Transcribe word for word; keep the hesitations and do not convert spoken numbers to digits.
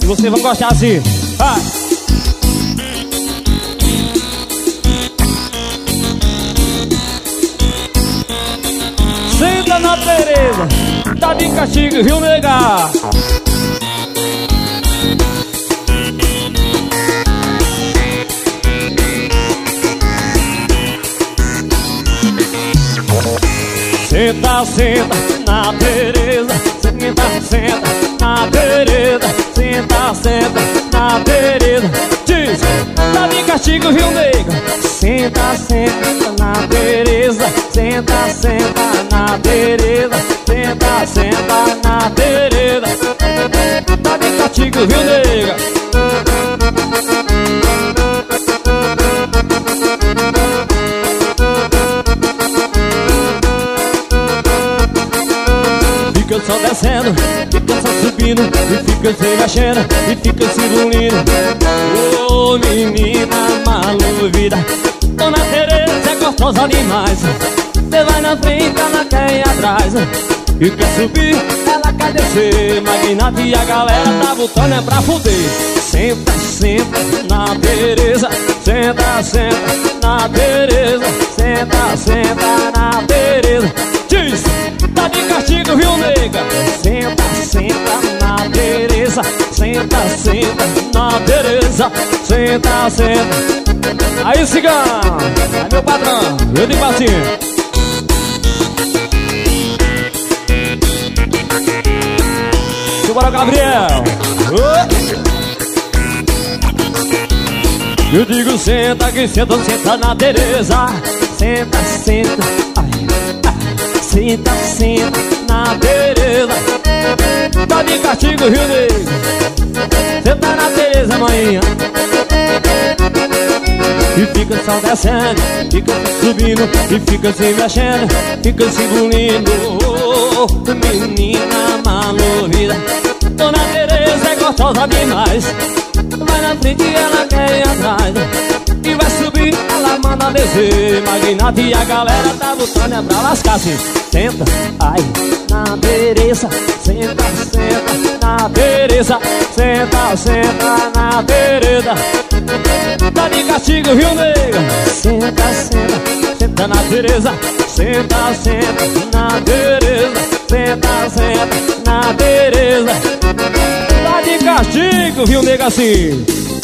vocês vão gostar assim. Vai. Senta na Tereza, tá de castigo, viu, nega? Senta, senta na Tereza, senta, senta na Tereza, senta, senta na Tereza. Diz, tá de castigo, viu, nega? Senta, senta na Tereza, senta, senta na Tereza, senta, senta na Tereza. Tá de castigo, viu, nega? Fica só descendo, fica só subindo, e fica se mexendo, e fica se engolindo. Ô oh, menina maluca, Dona Tereza é gostosa demais. Cê vai na frente, ela quer ir atrás. E quer subir, ela quer descer. Magnata e a galera tá botando é pra fuder. Senta, senta na Tereza, senta, senta na Tereza, senta, senta na Tereza. Diz, tá de castigo, viu, nega? Senta, senta na Tereza, senta, senta na Tereza, senta, senta. Aí, cigano, é meu patrão, eu de bacinho. Bora, Gabriel. Oh. Eu digo senta que senta, senta na Tereza. Senta, senta, ai, ai. Senta, senta na Tereza. Tá de castigo, Rio Negro. Senta na Tereza, manhã. E fica só descendo, fica subindo, e fica se mexendo, fica se engolindo. Oh, menina maluca, Dona Tereza é gostosa demais. Vai na frente e ela quer ir atrás. E vai subir, ela manda descer. Magnata e a galera tá botando é pra lascar assim. Senta, ai, na Tereza. Senta, senta na Tereza. Senta, senta na Tereza. Tá de castigo, viu, nega? Senta, senta, senta na Tereza. Senta, senta na Tereza. Senta, senta na Tereza. Tá de castigo, viu, nega, assim.